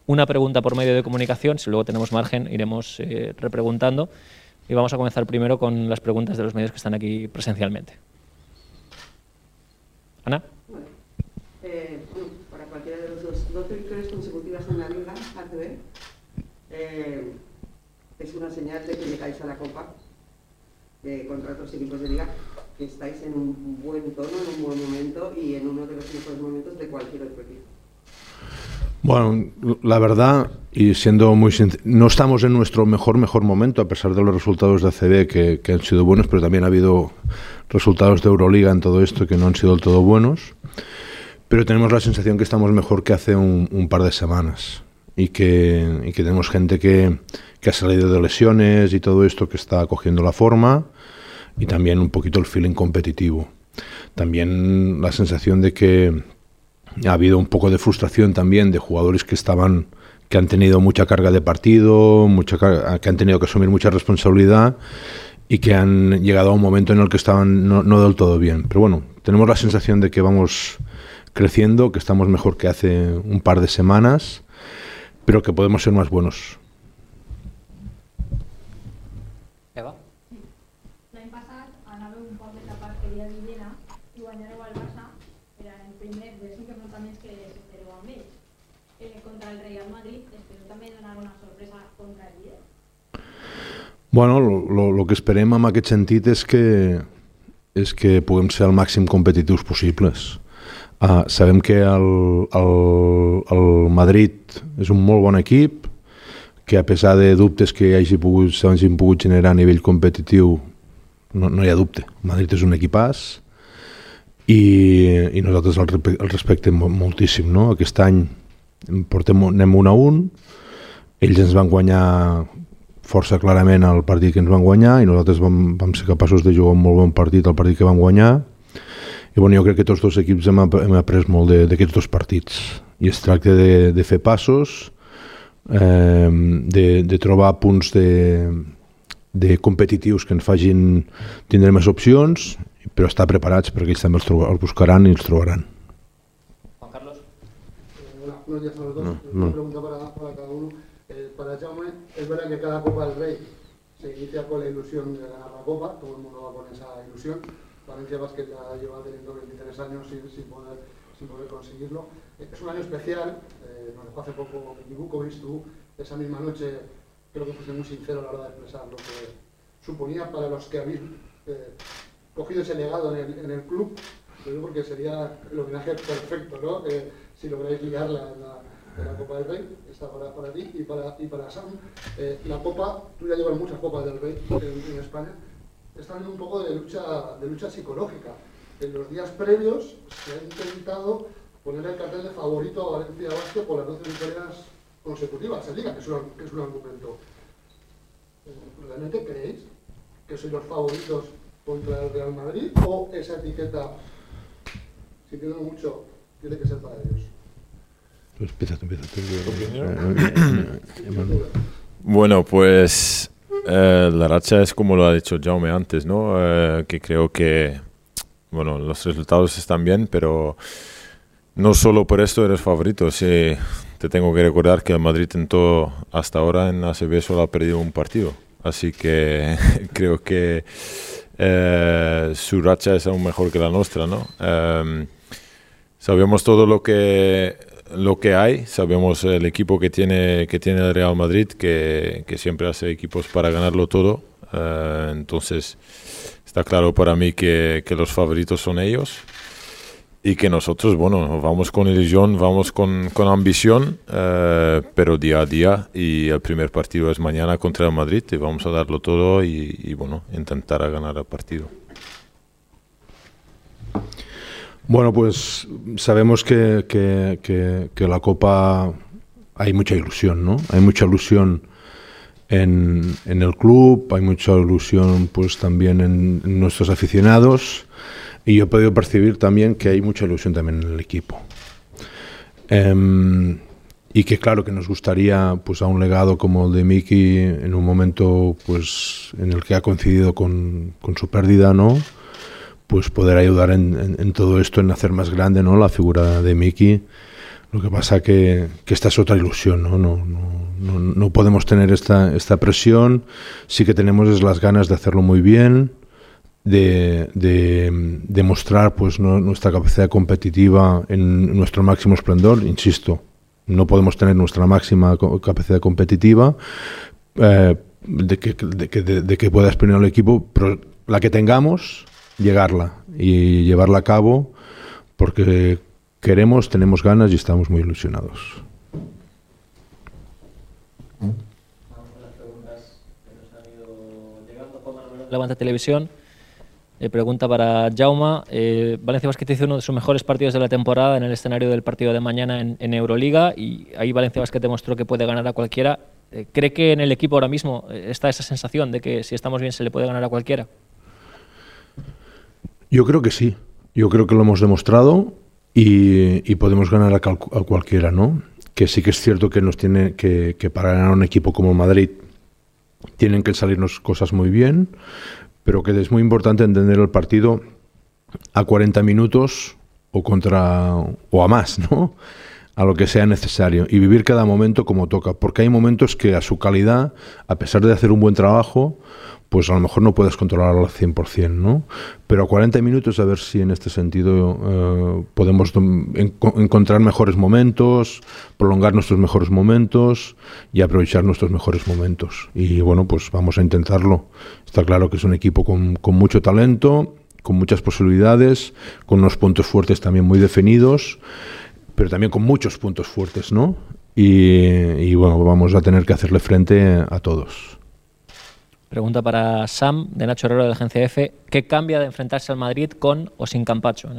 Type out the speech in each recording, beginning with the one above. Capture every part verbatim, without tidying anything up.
una pregunta por medio de comunicación. Si luego tenemos margen, iremos eh, repreguntando. Y vamos a comenzar primero con las preguntas de los medios que están aquí presencialmente. Ana. Eh, bueno, para cualquiera de los dos, doce victorias consecutivas en la Liga A C B. Eh, es una señal de que llegáis a la Copa eh, contra otros equipos de Liga, que estáis en un buen tono, en un buen momento y en uno de los mejores momentos de cualquier otro equipo. Bueno, la verdad, y siendo muy sincero, no estamos en nuestro mejor mejor momento, a pesar de los resultados de A C B que, que han sido buenos, pero también ha habido resultados de Euroliga en todo esto que no han sido del todo buenos. Pero tenemos la sensación que estamos mejor que hace un, un par de semanas y que, y que tenemos gente que, que ha salido de lesiones y todo esto, que está cogiendo la forma, y también un poquito el feeling competitivo. También la sensación de que ha habido un poco de frustración también de jugadores que estaban, que han tenido mucha carga de partido, mucha carga, que han tenido que asumir mucha responsabilidad y que han llegado a un momento en el que estaban no, no del todo bien. Pero bueno, tenemos la sensación de que vamos creciendo, que estamos mejor que hace un par de semanas, pero que podemos ser más buenos. Eva. L'any passat anàveu un poc d'etapar que dia a Villena i guanyareu al Barça, era el primer dels cinc enfrontaments que espereu amb ells. Eh, contra el Real Madrid, espereu també donar una sorpresa contra el líder? Bueno, lo, lo que esperem en aquest sentit és que, és que puguem ser el màxim competitius possibles. Uh, sabem que el, el, el Madrid és un molt bon equip, que a pesar de dubtes que hagi pogut, s'hagin pogut generar a nivell competitiu, no, no hi ha dubte. El Madrid és un equipàs i, i nosaltres el, el respectem moltíssim, no? Aquest any portem, anem un a un, ells ens van guanyar força clarament el partit que ens van guanyar i nosaltres vam, vam ser capaços de jugar un molt bon partit el partit que van guanyar. I bueno, jo crec que tots dos equips hem, hem après molt d'aquests dos partits i es tracta de, de fer passos, eh, de, de trobar punts de, de competitius que ens facin tindre més opcions, però estar preparats perquè ells també els, trobar, els buscaran i els trobaran. Juan Carlos. Eh, hola, buenos días a los dos. No, no. Una pregunta para, para cada uno. Eh, para Jaume, es verdad que cada Copa del Rey se inicia con la ilusión de ganar la Copa, todo el mundo va con esa ilusión. Valencia Basket ya lleva teniendo veintitrés años sin, sin, poder, sin poder conseguirlo. Eh, es un año especial, eh, nos dejó hace poco Miki Vukovic, tú esa misma noche creo que fuiste muy sincero a la hora de expresar lo que suponía para los que habéis eh, cogido ese legado en el, en el club, porque sería el homenaje perfecto, ¿no? Eh, si lográis ligarla en la, en la Copa del Rey, está para, para ti y para, y para Sam. Eh, la Copa, tú ya llevas muchas Copas del Rey en, en España. Es también un poco de lucha, de lucha psicológica. En los días previos se ha intentado poner el cartel de favorito a Valencia Basket por las doce victorias consecutivas en Liga, que es un, que es un argumento. ¿Realmente creéis que sois los favoritos contra el Real Madrid o esa etiqueta, sintiendo mucho, tiene que ser para ellos? Empieza, empieza. Bueno, pues eh, la racha es como lo ha dicho Jaume antes, ¿no? Eh, que creo que, bueno, los resultados están bien, pero no solo por esto eres favorito. Sí, te tengo que recordar que el Madrid en todo, hasta ahora en A C B solo ha perdido un partido. Así que creo que eh, su racha es aún mejor que la nuestra, ¿no? Eh, sabemos todo lo que lo que hay, sabemos el equipo que tiene que tiene el Real Madrid, que, que siempre hace equipos para ganarlo todo. Eh, entonces está claro para mí que, que los favoritos son ellos. Y que nosotros, bueno, vamos con ilusión, vamos con, con ambición, eh, pero día a día, y el primer partido es mañana contra el Madrid, y vamos a darlo todo y, y bueno, intentar a ganar el partido. Bueno, pues sabemos que, que, que, que la Copa hay mucha ilusión, ¿no? Hay mucha ilusión en, en el club, hay mucha ilusión pues también en, en nuestros aficionados. Y yo he podido percibir también que hay mucha ilusión también en el equipo. Eh, y que claro que nos gustaría pues a un legado como el de Miki en un momento pues en el que ha coincidido con, con su pérdida, ¿no? Pues poder ayudar en, en, en todo esto, en hacer más grande, ¿no? La figura de Miki, Lo que pasa que, que esta es otra ilusión, ¿no? No, no, no, no podemos tener esta, esta presión. Sí que tenemos es las ganas de hacerlo muy bien, de, de, de mostrar pues, no, nuestra capacidad competitiva en nuestro máximo esplendor. Insisto, no podemos tener nuestra máxima capacidad competitiva, eh, de, que, de, que, de, de que pueda exponer al equipo, pero la que tengamos, llegarla y llevarla a cabo, porque queremos, tenemos ganas y estamos muy ilusionados. Vamos con las preguntas que nos han ido llegando. Juan Manuel Levante Televisión eh, pregunta para Jaume. Eh, Valencia Basket hizo uno de sus mejores partidos de la temporada en el escenario del partido de mañana en, en Euroliga, y ahí Valencia Basket demostró que puede ganar a cualquiera. Eh, ¿Cree que en el equipo ahora mismo está esa sensación de que si estamos bien se le puede ganar a cualquiera? Yo creo que sí. Yo creo que lo hemos demostrado. Y, y podemos ganar a, cal, a cualquiera, ¿no? Que sí que es cierto que nos tiene que, que para ganar un equipo como Madrid tienen que salirnos cosas muy bien, pero que es muy importante entender el partido a cuarenta minutos o contra o a más, ¿no? A lo que sea necesario, y vivir cada momento como toca, porque hay momentos que a su calidad, a pesar de hacer un buen trabajo, pues a lo mejor no puedes controlarlo al cien por ciento, ¿no? Pero a cuarenta minutos a ver si en este sentido eh, podemos en, encontrar mejores momentos, prolongar nuestros mejores momentos y aprovechar nuestros mejores momentos. Y bueno, pues vamos a intentarlo. Está claro que es un equipo con, con mucho talento, con muchas posibilidades, con unos puntos fuertes también muy definidos, pero también con muchos puntos fuertes, ¿no? Y, y bueno, vamos a tener que hacerle frente a todos. Pregunta para Sam, de Nacho Herrero, de la Agencia F. ¿Qué cambia de enfrentarse al Madrid con o sin Campazzo?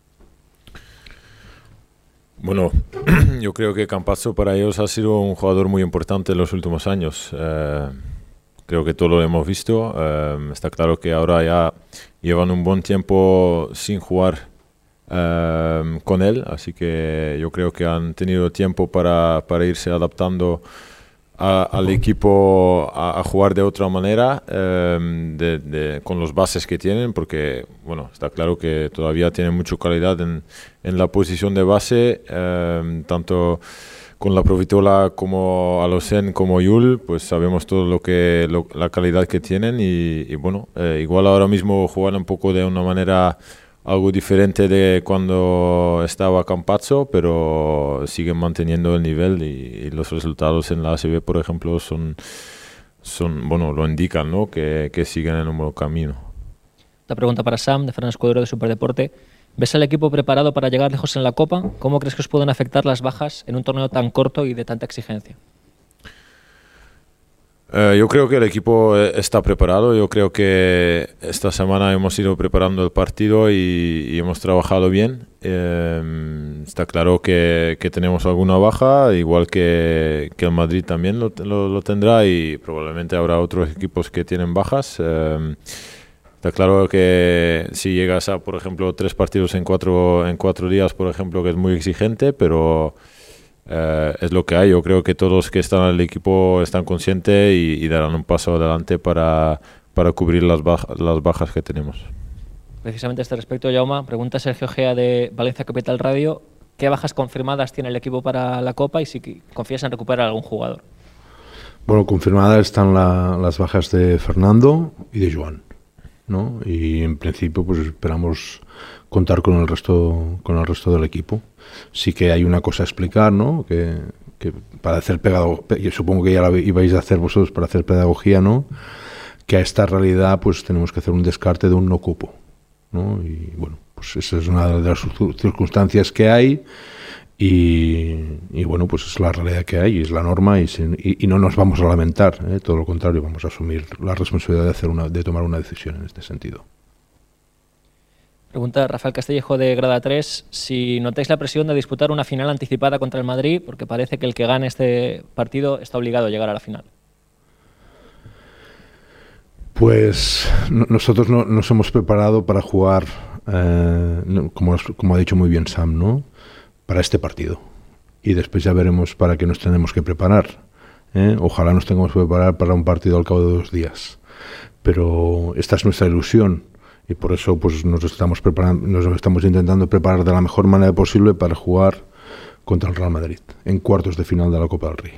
Bueno, yo creo que Campazzo para ellos ha sido un jugador muy importante en los últimos años. Eh, creo que todo lo hemos visto. Eh, está claro que ahora ya llevan un buen tiempo sin jugar eh, con él, así que yo creo que han tenido tiempo para, para irse adaptando A, al equipo a, a jugar de otra manera, eh, de, de, con los bases que tienen, porque bueno, está claro que todavía tienen mucha calidad en, en la posición de base, eh, tanto con la Provitola como Alosen como Yul, pues sabemos todo lo que lo, la calidad que tienen, y, y bueno, eh, igual ahora mismo juegan un poco de una manera algo diferente de cuando estaba Campazzo, pero siguen manteniendo el nivel, y, y los resultados en la A C B, por ejemplo, son, son bueno, lo indican, ¿no? Que, que siguen en un buen camino. Esta pregunta para Sam, de Fernando Escudero, de Superdeporte. ¿Ves al equipo preparado para llegar lejos en la Copa? ¿Cómo crees que os pueden afectar las bajas en un torneo tan corto y de tanta exigencia? Uh, yo creo que el equipo está preparado. Yo creo que esta semana hemos ido preparando el partido y, y hemos trabajado bien. Eh, está claro que, que tenemos alguna baja, igual que, que el Madrid también lo, lo, lo tendrá, y probablemente habrá otros equipos que tienen bajas. Eh, está claro que si llegas a, por ejemplo, tres partidos en cuatro, en cuatro días, por ejemplo, que es muy exigente, pero Uh, es lo que hay. Yo creo que todos los que están en el equipo están conscientes y, y darán un paso adelante para, para cubrir las, baja, las bajas que tenemos. Precisamente a este respecto, Jaume, pregunta Sergio Gea de Valencia Capital Radio: ¿qué bajas confirmadas tiene el equipo para la Copa y si confías en recuperar a algún jugador? Bueno, confirmadas están la, las bajas de Fernando y de Joan, ¿no? Y en principio pues esperamos contar con el resto con el resto del equipo. Sí que hay una cosa a explicar, ¿no? Que, que para hacer pedagogía, yo supongo que ya la ibais a hacer vosotros para hacer pedagogía, ¿no? Que a esta realidad pues tenemos que hacer un descarte de un no cupo, ¿no? Y bueno, pues esa es una de las circunstancias que hay, y, y bueno, pues es la realidad que hay, es la norma, y, se, y, y no nos vamos a lamentar, ¿eh? Todo lo contrario, vamos a asumir la responsabilidad de hacer una, de tomar una decisión en este sentido. Pregunta Rafael Castellejo de Grada tres, si notáis la presión de disputar una final anticipada contra el Madrid, porque parece que el que gane este partido está obligado a llegar a la final. Pues nosotros no, nos hemos preparado para jugar, eh, como, como ha dicho muy bien Sam, ¿no? Para este partido. Y después ya veremos para qué nos tenemos que preparar, ¿eh? Ojalá nos tengamos que preparar para un partido al cabo de dos días. Pero esta es nuestra ilusión. Y por eso pues nos estamos preparando, nos estamos intentando preparar de la mejor manera posible para jugar contra el Real Madrid, en cuartos de final de la Copa del Rey.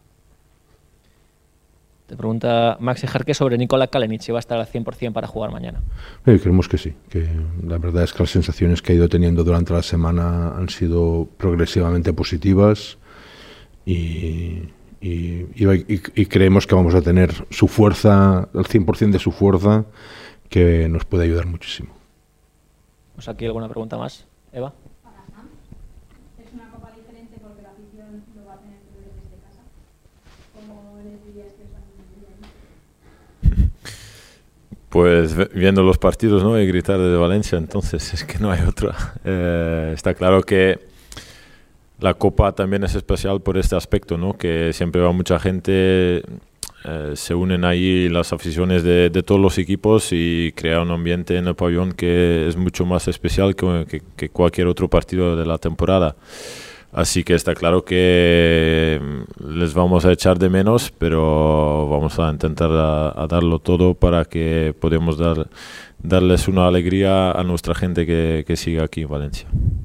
Te pregunta Maxi Jarque sobre Nikola Kalinic, si va a estar al cien por cien para jugar mañana. Eh, creemos que sí, que la verdad es que las sensaciones que ha ido teniendo durante la semana han sido progresivamente positivas y, y, y, y creemos que vamos a tener su fuerza, el cien por cien de su fuerza, que nos puede ayudar muchísimo. ¿Pues aquí alguna pregunta más, Eva? Para Sam, es una copa diferente porque la afición lo va a tener que ver desde casa. ¿Cómo les dirías que están viviendo? Pues viendo los partidos, ¿no? Y gritar desde Valencia, entonces es que no hay otra. Eh, está claro que la Copa también es especial por este aspecto, ¿no? Que siempre va mucha gente, eh, se unen ahí las aficiones de, de todos los equipos y crea un ambiente en el pabellón que es mucho más especial que, que, que cualquier otro partido de la temporada. Así que está claro que les vamos a echar de menos, pero vamos a intentar a, a darlo todo para que podamos dar, darles una alegría a nuestra gente que, que sigue aquí en Valencia.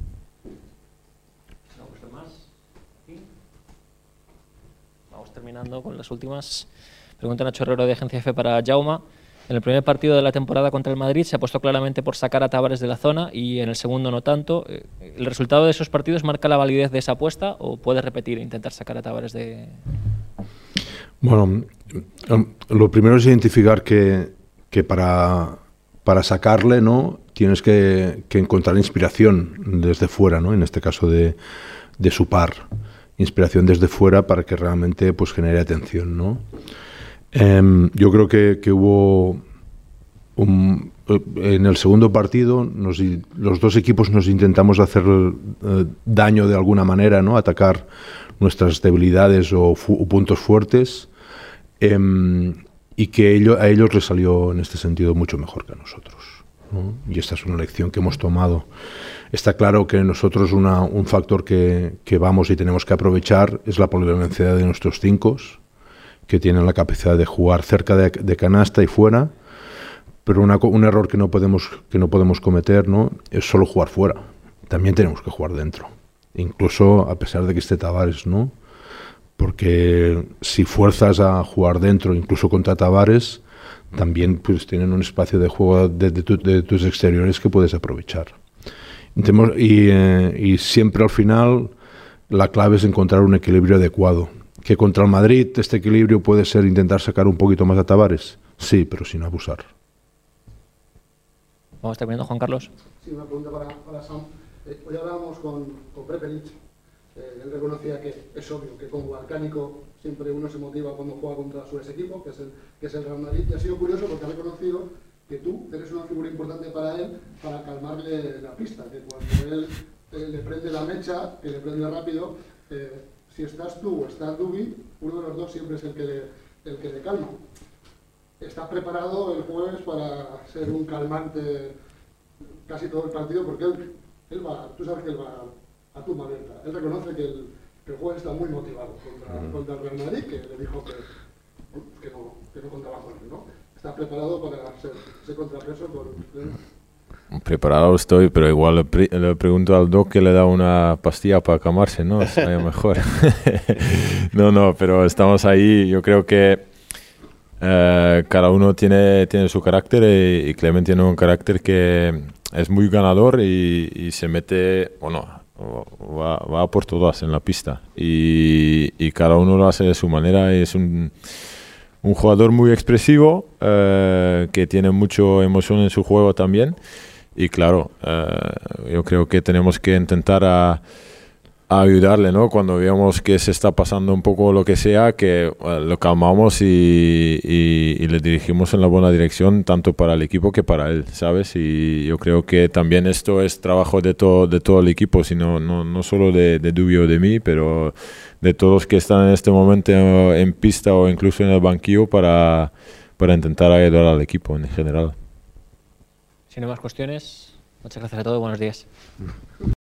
Vamos terminando con las últimas. Pregunta Nacho Herrero de Agencia F para Jauma. En el primer partido de la temporada contra el Madrid se apostó claramente por sacar a Tavares de la zona y en el segundo no tanto. ¿El resultado de esos partidos marca la validez de esa apuesta o puede repetir e intentar sacar a Tavares de...? Bueno, lo primero es identificar que, que para, para sacarle, ¿no?, tienes que, que encontrar inspiración desde fuera, ¿no?, en este caso de, de su par. Inspiración desde fuera para que realmente pues, genere atención, ¿no? Eh, yo creo que, que hubo un, en el segundo partido nos, los dos equipos nos intentamos hacer eh, daño de alguna manera, ¿no? Atacar nuestras debilidades o, fu o puntos fuertes, eh, y que ello, a ellos les salió en este sentido mucho mejor que a nosotros, ¿no? Y esta es una lección que hemos tomado. Está claro que nosotros una, un factor que, que vamos y tenemos que aprovechar es la polivalencia de nuestros cinco, que tienen la capacidad de jugar cerca de, de canasta y fuera, pero una, un error que no podemos que no podemos cometer, ¿no?, es solo jugar fuera. También tenemos que jugar dentro, incluso a pesar de que esté Tavares, ¿no? Porque si fuerzas a jugar dentro, incluso contra Tavares, también pues tienen un espacio de juego de, de, tu, de tus exteriores que puedes aprovechar. Y, eh, y siempre al final la clave es encontrar un equilibrio adecuado. Que contra el Madrid este equilibrio puede ser intentar sacar un poquito más a Tavares, sí, pero sin abusar. Vamos terminando, Juan Carlos. Sí, una pregunta para, para Sam. Eh, hoy hablábamos con, con Prepelic. Eh, él reconocía que es obvio que con Balcánico siempre uno se motiva cuando juega contra su ex equipo, que es el, que es el Real Madrid, y ha sido curioso porque ha reconocido que tú eres una figura importante para él para calmarle la pista, que cuando él eh, le prende la mecha, que le prende rápido, eh, si estás tú o estás Dubi, uno de los dos siempre es el que le, el que le calma. ¿Estás preparado el jueves para ser un calmante casi todo el partido? Porque él, él va, tú sabes que él va a tumba abierta. Él reconoce que el, que el jueves está muy motivado contra, uh-huh. contra el Real Madrid, que le dijo que, que, no, que no contaba con él, ¿no? ¿Estás preparado para ser, ese contrapeso con él? Preparado estoy, pero igual le, pre le pregunto al doc que le da una pastilla para calmarse, ¿no? Sería mejor. No, no, pero estamos ahí. Yo creo que eh, cada uno tiene, tiene su carácter y, y Clement tiene un carácter que es muy ganador y, y se mete, bueno, va, va por todas en la pista. Y, y cada uno lo hace de su manera y es un... Un jugador muy expresivo, eh, que tiene mucha emoción en su juego también. Y claro, eh, yo creo que tenemos que intentar a, a ayudarle, ¿no? Cuando veamos que se está pasando un poco lo que sea, que uh, lo calmamos y, y, y le dirigimos en la buena dirección, tanto para el equipo que para él, ¿sabes? Y yo creo que también esto es trabajo de, to de todo el equipo, sino no, no solo de, de Dubi o de mí, pero de todos los que están en este momento en pista o incluso en el banquillo para, para intentar ayudar al equipo en general. Si no hay más cuestiones, muchas gracias a todos, buenos días.